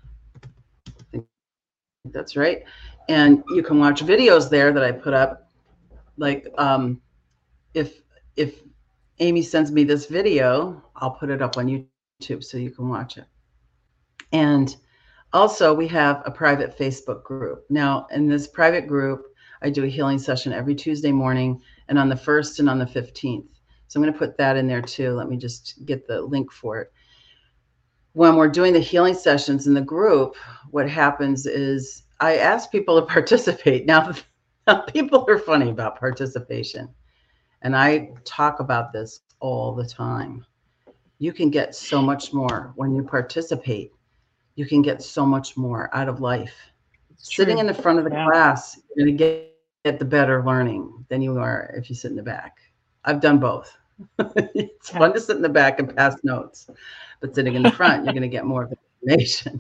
That's right. And you can watch videos there that I put up. Like um, if if Amy sends me this video, I'll put it up on YouTube so you can watch it. And also, we have a private Facebook group. Now, in this private group, I do a healing session every Tuesday morning and on the first and on the fifteenth. So I'm going to put that in there too. Let me just get the link for it. when we're doing the healing sessions in the group, what happens is I ask people to participate. Now, now people are funny about participation, and I talk about this all the time. You can get so much more when you participate. You can get so much more out of life. It's Sitting true. in the front of the Yeah. class, you're going to get, get the better learning than you are if you sit in the back. I've done both. It's Yeah. fun to sit in the back and pass notes, but sitting in the front, you're going to get more of the information.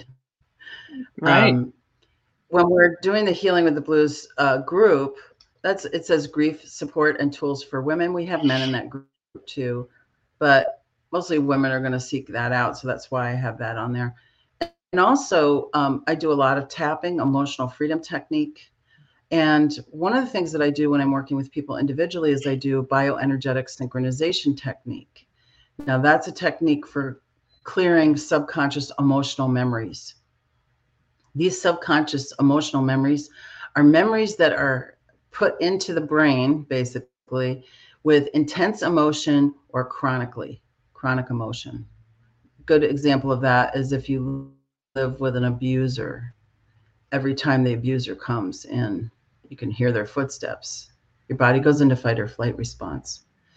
Right. Um, when we're doing the Healing with the Blues uh, group, that's it says grief support and tools for women. We have men in that group too, but mostly women are going to seek that out. So that's why I have that on there. And also, um, I do a lot of tapping, emotional freedom technique. And one of the things that I do when I'm working with people individually is I do a bioenergetic synchronization technique. Now, that's a technique for clearing subconscious emotional memories. These subconscious emotional memories are memories that are put into the brain, basically, with intense emotion or chronically, chronic emotion. Good example of that is if you live with an abuser. Every time the abuser comes in, you can hear their footsteps. Your body goes into fight or flight response.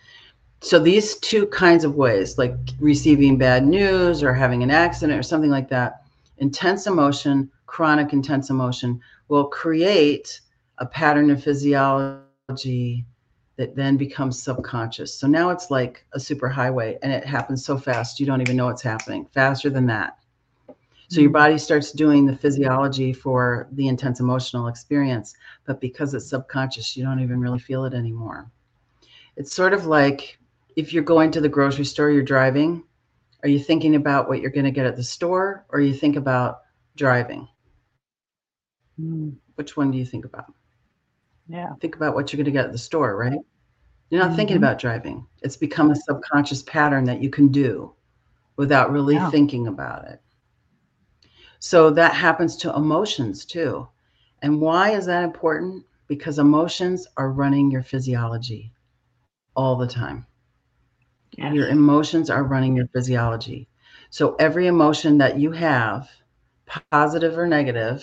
So these two kinds of ways, like receiving bad news or having an accident or something like that, intense emotion, chronic intense emotion, will create a pattern of physiology that then becomes subconscious. So now it's like a superhighway, and it happens so fast you don't even know what's happening, faster than that. So your body starts doing the physiology for the intense emotional experience, but because it's subconscious, you don't even really feel it anymore. It's sort of like if you're going to the grocery store, you're driving, are you thinking about what you're going to get at the store, or you think about driving? Mm. Which one do you think about? Yeah. Think about what you're going to get at the store, right? You're not thinking Mm-hmm. about driving. It's become a subconscious pattern that you can do without really Yeah. thinking about it. So that happens to emotions too. And why is that important? Because emotions are running your physiology all the time. Yes. Your emotions are running your physiology. So every emotion that you have, positive or negative,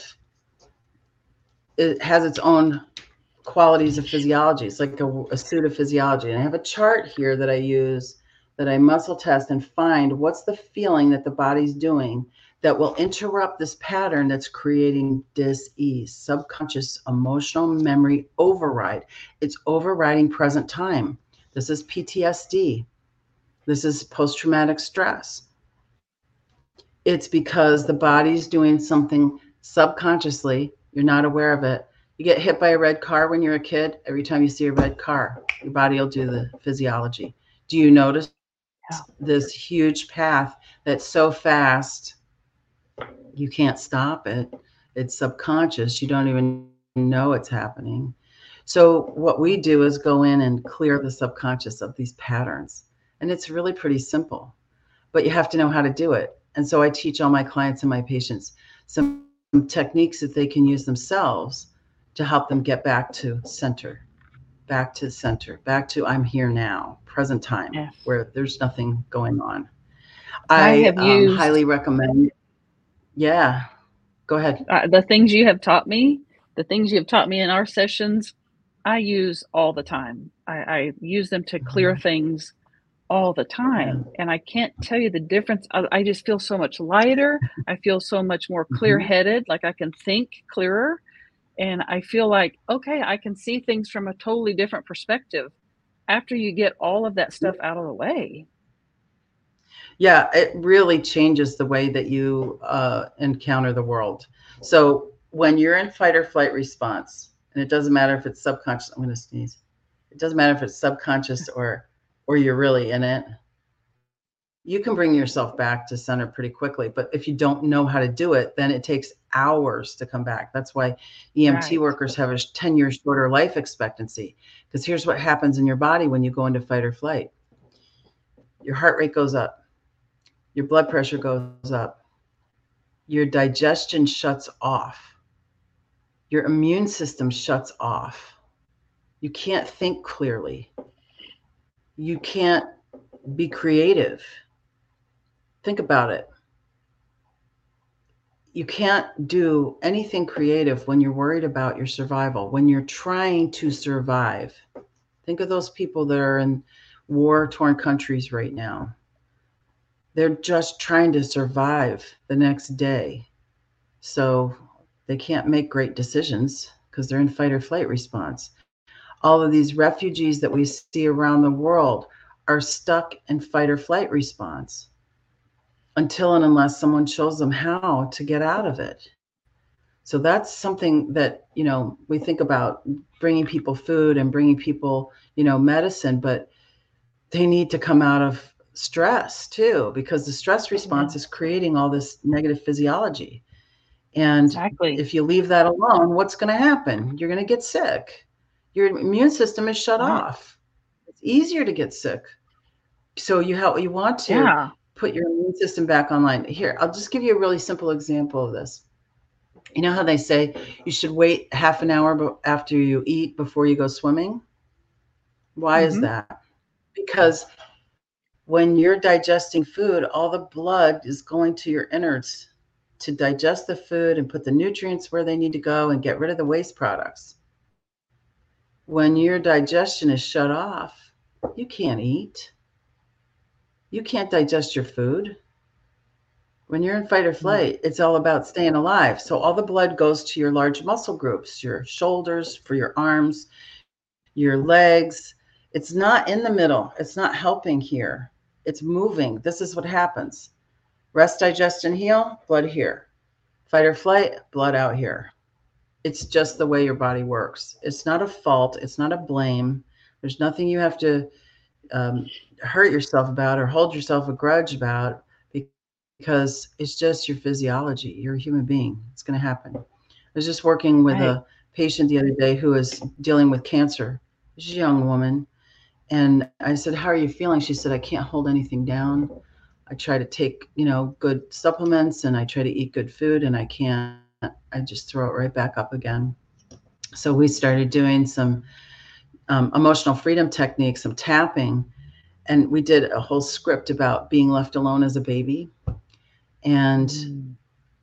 it has its own qualities of physiology. It's like a, a suit of physiology. And I have a chart here that I use that I muscle test and find what's the feeling that the body's doing that will interrupt this pattern that's creating dis-ease, subconscious emotional memory override. It's overriding present time. This is P T S D. This is post-traumatic stress. It's because the body's doing something subconsciously. You're not aware of it. You get hit by a red car when you're a kid. Every time you see a red car, your body will do the physiology. Do you notice Yeah. this huge path that's so fast you can't stop it? It's subconscious. You don't even know it's happening. So what we do is go in and clear the subconscious of these patterns. And it's really pretty simple, but you have to know how to do it. And so I teach all my clients and my patients some techniques that they can use themselves to help them get back to center, back to center, back to I'm here now, present time, Yes. where there's nothing going on. I I have um, used highly recommend. Yeah, go ahead. uh, the things you have taught me, the things you have taught me in our sessions, I use all the time. I, I use them to clear Mhm. things all the Yeah. time. And I can't tell you the difference. I, I just feel so much lighter. I feel so much more clear Mhm. headed, like I can think clearer. And I feel like, okay, I can see things from a totally different perspective after you get all of that stuff out of the way. Yeah, it really changes the way that you uh, encounter the world. So when you're in fight or flight response, and it doesn't matter if it's subconscious, I'm going to sneeze. It doesn't matter if it's subconscious or or you're really in it. You can bring yourself back to center pretty quickly. But if you don't know how to do it, then it takes hours to come back. That's why E M T Right. workers have a ten year shorter life expectancy. Because here's what happens in your body when you go into fight or flight: your heart rate goes up, your blood pressure goes up, your digestion shuts off, your immune system shuts off. You can't think clearly. You can't be creative. Think about it. you can't do anything creative when you're worried about your survival, when you're trying to survive. Think of those people that are in war-torn countries right now. They're just trying to survive the next day. So they can't make great decisions because they're in fight or flight response. All of these refugees that we see around the world are stuck in fight or flight response until and unless someone shows them how to get out of it. So that's something that, you know, we think about bringing people food and bringing people, you know, medicine, but they need to come out of stress too, because the stress response Yeah. is creating all this negative physiology. And Exactly. if you leave that alone, what's going to happen? You're going to get sick. Your immune system is shut Right. off. It's easier to get sick. So you have, you want to Yeah. put your immune system back online. Here, I'll just give you a really simple example of this. You know how they say you should wait half an hour after you eat before you go swimming? Why is Mm-hmm. that? Because when you're digesting food, all the blood is going to your innards to digest the food and put the nutrients where they need to go and get rid of the waste products. When your digestion is shut off, you can't eat. You can't digest your food. When you're in fight or flight, it's all about staying alive. So all the blood goes to your large muscle groups, your shoulders, for your arms, your legs. It's not in the middle. It's not helping here. It's moving. This is what happens. Rest, digest, and heal, blood here. Fight or flight, blood out here. It's just the way your body works. It's not a fault. It's not a blame. There's nothing you have to um, hurt yourself about or hold yourself a grudge about, because it's just your physiology. You're a human being. It's going to happen. I was just working with Right. a patient the other day who is dealing with cancer. She's a young woman. And I said, how are you feeling? She said, I can't hold anything down. I try to take, you know, good supplements and I try to eat good food and I can't. I just throw it right back up again. So we started doing some um, emotional freedom techniques, some tapping, and we did a whole script about being left alone as a baby. And Mm.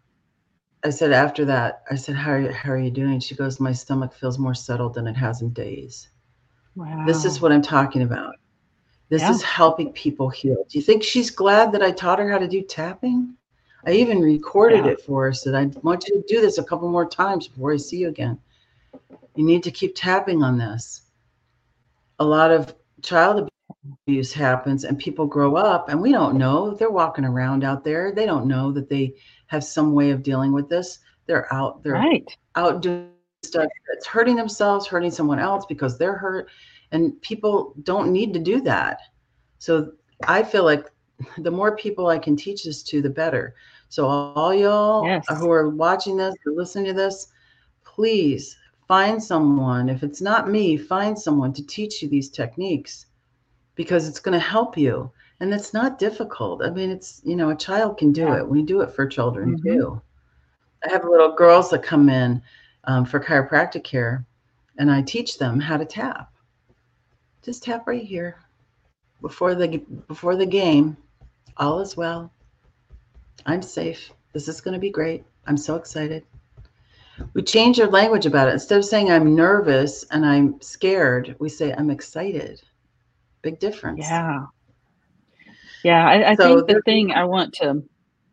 I said, after that, I said, how are you, how are you doing? She goes, my stomach feels more settled than it has in days. This is Wow. what I'm talking about. This Yeah. is helping people heal. Do you think she's glad that I taught her how to do tapping? I even recorded Yeah. it for her. Said, I want you to do this a couple more times before I see you again. You need to keep tapping on this. A lot of child abuse happens and people grow up and we don't know. They're walking around out there. They don't know that they have some way of dealing with this. They're out, they're Right. out doing stuff that's hurting themselves, hurting someone else because they're hurt. And people don't need to do that. So I feel like the more people I can teach this to, the better. So all y'all Yes. who are watching this or listening to this, please find someone. If it's not me, find someone to teach you these techniques because it's going to help you. And it's not difficult. I mean, it's, you know, a child can do Yeah. it. We do it for children Mm-hmm. too. I have little girls that come in um, for chiropractic care and I teach them how to tap. Just tap right here before the before the game. All is well. I'm safe. This is going to be great. I'm so excited. We change our language about it. Instead of saying I'm nervous and I'm scared, we say I'm excited. Big difference. Yeah. Yeah. I, I So think the there's thing I want to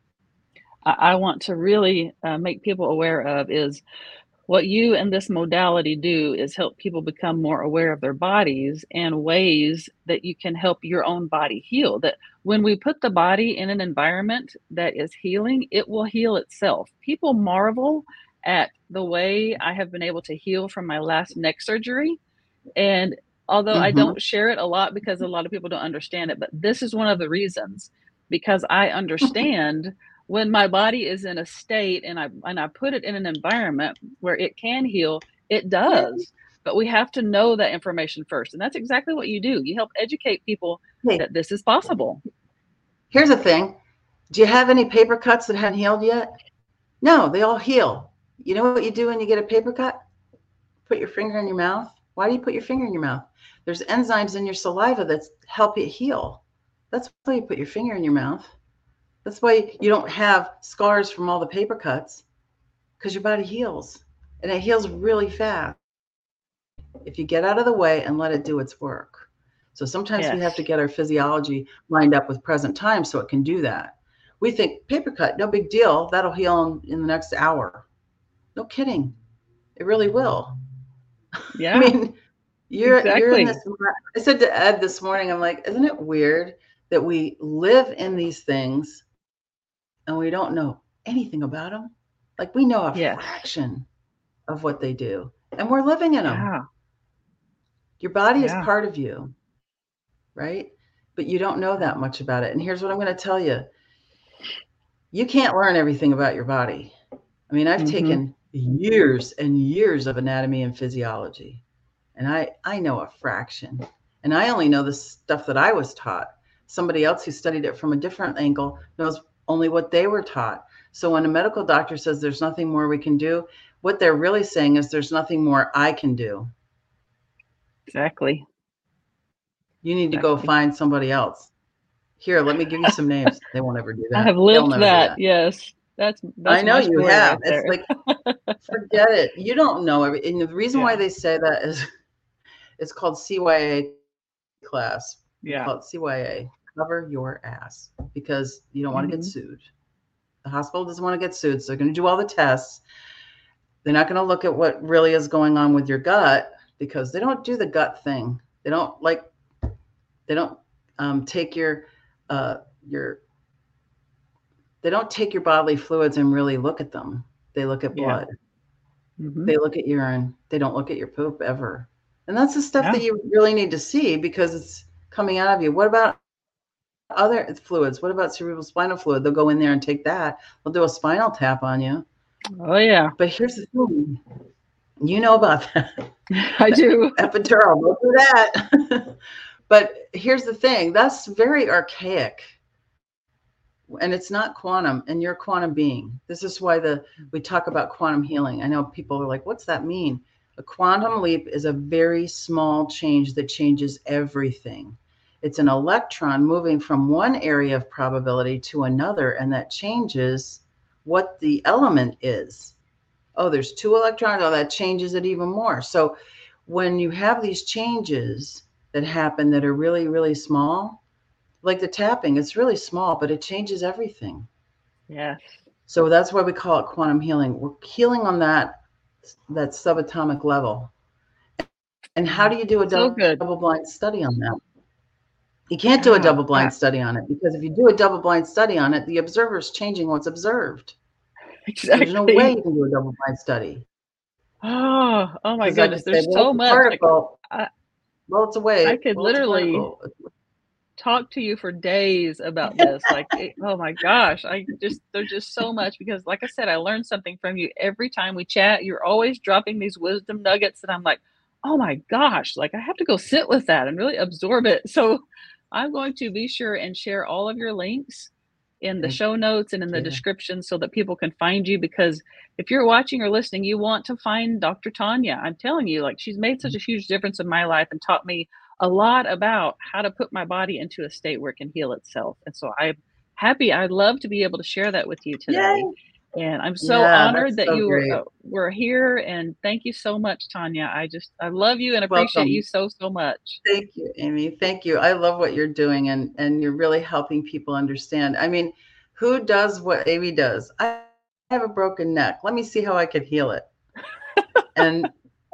I, I want to really uh, make people aware of is what you and this modality do is help people become more aware of their bodies and ways that you can help your own body heal. That when we put the body in an environment that is healing, it will heal itself. People marvel at the way I have been able to heal from my last neck surgery. And although I mm-hmm. don't share it a lot because a lot of people don't understand it, but this is one of the reasons, because I understand when my body is in a state and I and I put it in an environment where it can heal, it Yeah. does. But we have to know that information first. And that's exactly what you do. You help educate people Hey, that this is possible. here's the thing. Do you have any paper cuts that haven't healed yet? No, they all heal. You know what you do when you get a paper cut? Put your finger in your mouth. Why do you put your finger in your mouth? There's enzymes in your saliva that help it heal. That's why you put your finger in your mouth. That's why you don't have scars from all the paper cuts, because your body heals, and it heals really fast if you get out of the way and let it do its work. So sometimes we have to Yes. get our physiology lined up with present time so it can do that. We think paper cut, no big deal. That'll heal in, in the next hour. No kidding. It really will. I Yeah, mean, you're you're in this. exactly. I said to Ed this morning, I'm like, isn't it weird that we live in these things and we don't know anything about them? Like we know a Yes. fraction of what they do, and we're living in them. Yeah. Your body is Yeah. part of you, right? But you don't know that much about it. And here's what I'm going to tell you. You can't learn everything about your body. I mean, I've Mhm. taken years and years of anatomy and physiology, and I, I know a fraction. And I only know the stuff that I was taught. Somebody else who studied it from a different angle knows only what they were taught. So when a medical doctor says there's nothing more we can do, what they're really saying is there's nothing more I can do. Exactly. You need to go Exactly. find somebody else. Here, let me give you some names. They won't ever do I that. have They'll lived never do that. that. Yes. That's I that's know my you story have. right It's there. like, forget it. You don't know every, and the reason why Yeah. they say that is it's called C Y A class. We Yeah. call it C Y A, cover your ass, because you don't want to get Mhm. sued. The hospital doesn't want to get sued, so they're going to do all the tests. They're not going to look at what really is going on with your gut, because they don't do the gut thing. They don't like, they don't um, take your, uh, your, they don't take your bodily fluids and really look at them. They look at Yeah. blood. Mhm. They look at urine. They don't look at your poop ever. And that's the stuff Yeah. that you really need to see because it's coming out of you. What about other fluids? What about cerebral spinal fluid? They'll go in there and take that. They'll do a spinal tap on you. Oh, yeah. But here's the thing. You know about that. I The do. epidural. Don't do that. But here's the thing. That's very archaic. And it's not quantum, and you're a quantum being. This is why the we talk about quantum healing. I know people are like, what's that mean? A quantum leap is a very small change that changes everything. It's an electron moving from one area of probability to another, and that changes what the element is. Oh, there's two electrons. Oh, that changes it even more. So when you have these changes that happen that are really, really small, like the tapping, it's really small, but it changes everything. Yes. So that's why we call it quantum healing. We're healing on that that subatomic level. And how Mm. do you do a So good. double blind study on that? You can't do a Yeah. double I blind study on it because if you do a double blind study on it, the observer is changing what's observed. So there's no way exactly. you can do a double blind study Oh, oh my because I goodness. just say, There's well, so it's a much. Like particle. I Well, it's a I wave. could Well, it's a literally particle. talk to you for days about this. Like, it, oh my gosh, I just there's just so much because, like I said, I learn something from you every time we chat. You're always dropping these wisdom nuggets, and I'm like, oh my gosh, like I have to go sit with that and really absorb it. So, I'm going to be sure and share all of your links in the Thank show notes and in the you. description so that people can find you because if you're watching or listening you want to find Doctor Tanya. I'm telling you, like, she's made such a huge difference in my life and taught me a lot about how to put my body into a state where it can heal itself. And so I'm happy. I'd love to be able to share that with you today. Yay. And I'm so Yeah, honored that's that so you were, great. uh, were here. And thank you so much, Tanya. I just, I love you and appreciate you Welcome. so, so much. Thank you, Amy. Thank you. I love what you're doing and and you're really helping people understand. I mean, who does what Amy does? I have a broken neck. Let me see how I could heal it. And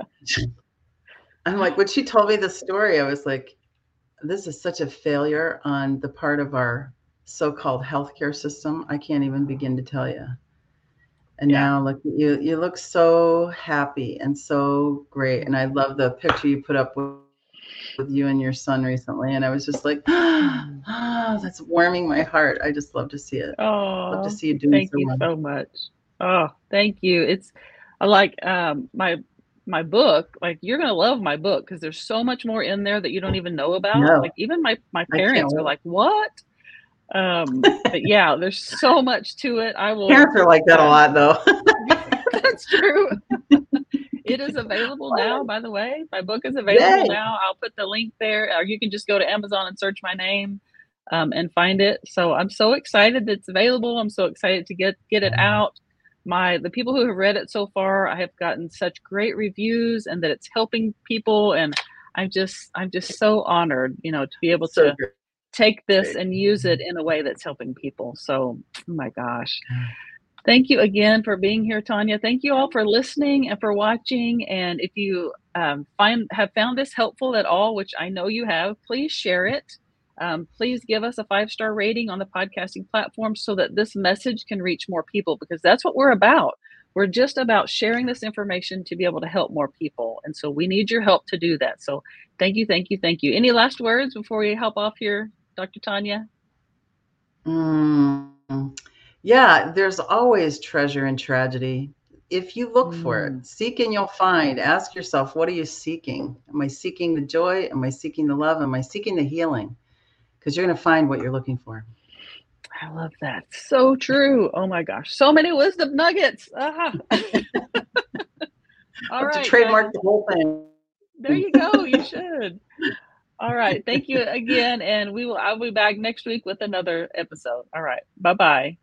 I'm like, when she told me the story, I was like, this is such a failure on the part of our so-called healthcare system. I can't even begin to tell you. And Yeah. now look at you. You look so happy and so great. And I love the picture you put up with with you and your son recently, and I was just like, Mm. ah, that's warming my heart. I just love to see it. Love to Oh, see you doing thank so you well. so much. Oh, thank you. It's I like um my my book, like you're gonna love my book because there's so much more in there that you don't even know about. No, Like even my my I can't parents are wait. like, "What?" Um, but yeah, there's so much to it. I will Parents are like that a um lot, though. that's true. It is available now, by the way. My book is available Yay! now. I'll put the link there, or you can just go to Amazon and search my name. um, and find it. So I'm so excited that it's available. I'm so excited to get get it out. My the people who have read it so far, I have gotten such great reviews, and that it's helping people. And I'm just I'm just so honored, you know, to be able So to great. take this and use it in a way that's helping people. So, oh my gosh. Yeah. Thank you again for being here, Tanya. Thank you all for listening and for watching. And if you um, find have found this helpful at all, which I know you have, please share it. Um, please give us a five star rating on the podcasting platform so that this message can reach more people, because that's what we're about. We're just about sharing this information to be able to help more people. And so we need your help to do that. So thank you, thank you, thank you. Any last words before we help off here, Doctor Tanya? Mm. Yeah, there's always treasure in tragedy. If you look for Mm. it, seek and you'll find. Ask yourself, what are you seeking? Am I seeking the joy? Am I seeking the love? Am I seeking the healing? Because you're going to find what you're looking for. I love that. So true. Oh my gosh. So many wisdom nuggets. Aha. All Have to right, trademark Tanya. the whole thing. There you go. You should. All right. Thank you again. And we will I'll be back next week with another episode. All right. Bye-bye.